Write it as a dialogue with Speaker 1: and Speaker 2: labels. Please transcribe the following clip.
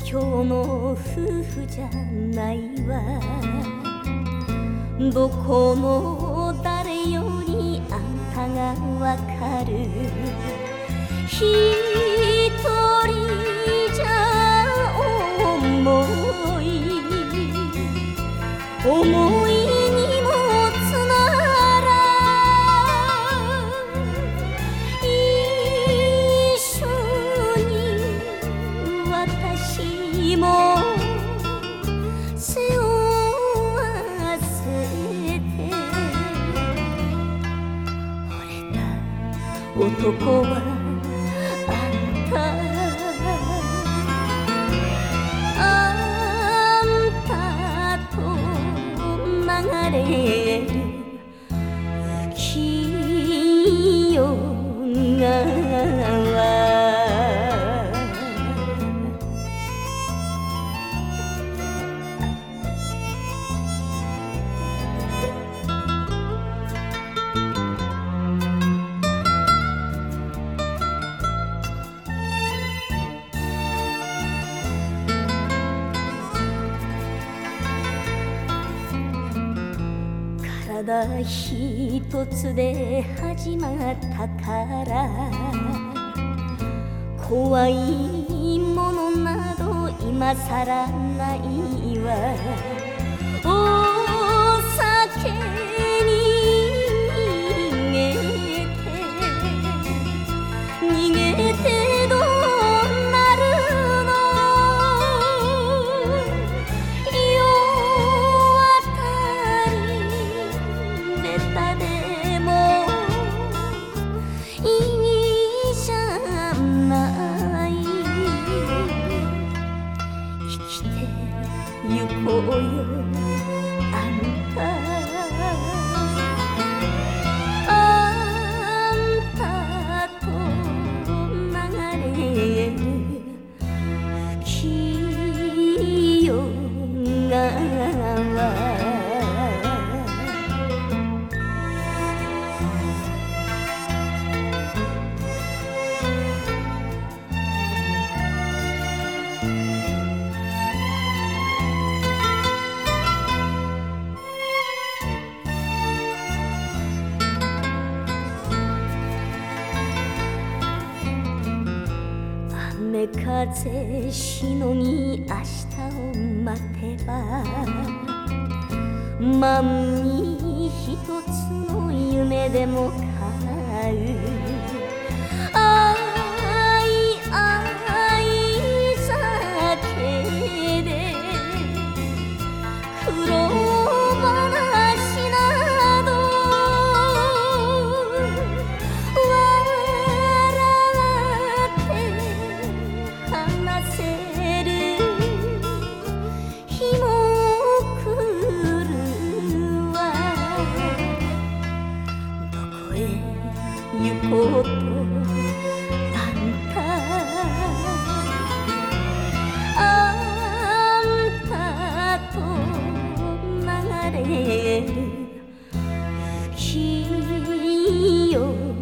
Speaker 1: 今日の夫婦じゃないわ。どこの誰よりあんたがわかる。一人じゃ重い重い荷物なら一緒に私も背負わせて。惚れた男はあんたと流れる清川。体一つで始まったから怖いものなど今さらないわ。お酒に逃げてどうなるの。夜明かり出たでもいいじゃない。生きてゆこうよあんた。あんたと流れる清川。雨風しのぎ明日を待てば万に一つの夢でも叶う。愛酒で苦労話など話せる日も来るわ。どこへ行こうとあんた。あんたと流れる清